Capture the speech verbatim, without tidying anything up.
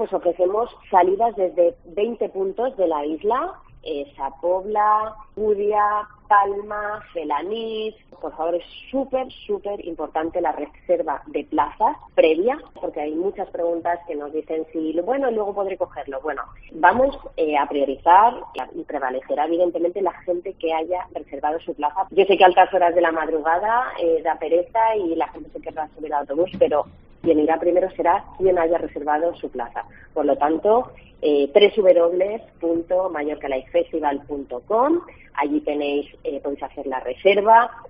pues ofrecemos salidas desde veinte puntos de la isla, eh, Sapobla, Uria, Palma, Felanís. Por favor, es súper, súper importante la reserva de plazas previa, porque hay muchas preguntas que nos dicen si, bueno, luego podré cogerlo. Bueno, vamos eh, a priorizar y prevalecerá evidentemente la gente que haya reservado su plaza. Yo sé que a altas horas de la madrugada eh, da pereza y la gente se querrá subir al autobús, pero quien irá primero será quien haya reservado su plaza. Por lo tanto, eh, doble u doble u doble u punto mallorca life festival punto com, allí tenéis, eh, podéis hacer la reserva,